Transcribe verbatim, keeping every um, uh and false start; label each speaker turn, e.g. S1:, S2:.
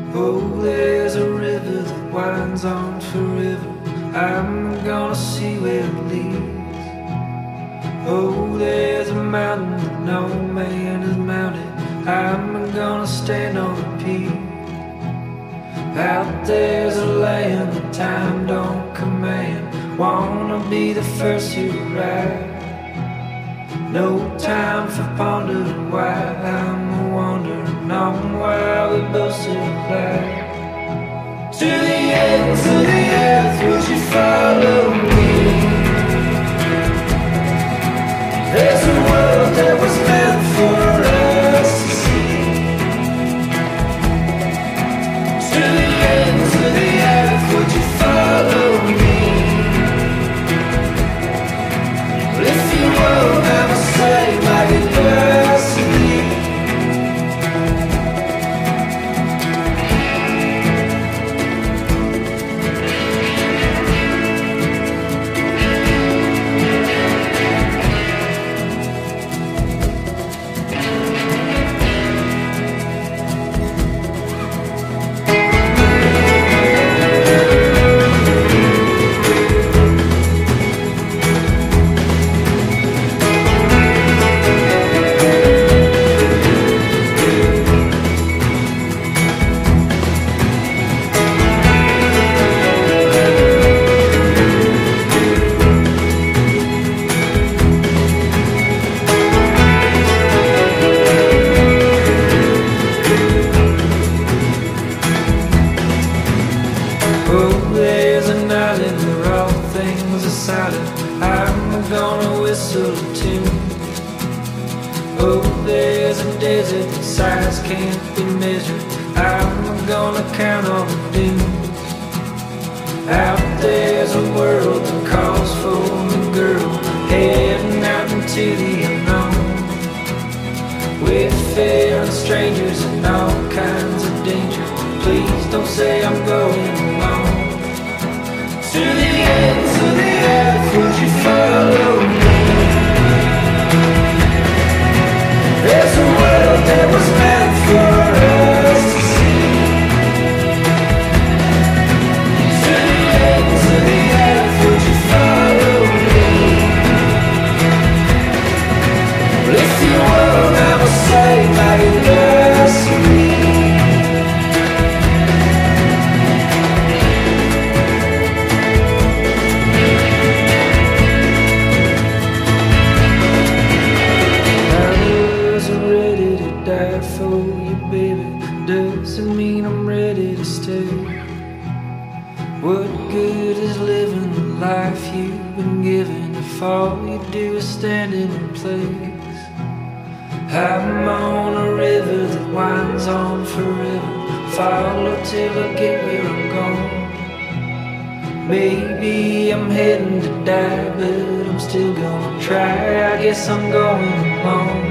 S1: Oh, there's a river that winds on forever. I'm gonna see where it leads. Oh, there's a mountain that no man has mounted. I'm gonna stand on the peak. Out there's a land that time don't command. Wanna be the first to arrive. No time for pondering why. I'm wondering on why we both still alive. To the ends of the earth, would you follow me? There's a world that was meant for us to see. To the ends of the earth, would you follow me? If you won't, I'ma say my goodbyes to thee. Oh, there's an island where all things are silent. I'm gonna whistle a tune. Oh, there's a desert that size can't be measured. I'm gonna count all the dunes. Out there's a world that calls for me, girl, heading out into the unknown. With fear and strangers and all kinds of danger. Please don't say I'm going alone. To the ends of the earth, would you follow me? There's a world that was meant for us to see. To the ends of the earth, would you follow me? Well, if you won't, I will say my goodbyes to me. Die for you, baby. Doesn't mean I'm ready to stay. What good is living the life you've been given if all you do is standing in place? I'm on a river that winds on forever. Follow till I get where I'm going. Maybe I'm heading to die, but I'm still gonna try. I guess I'm going alone.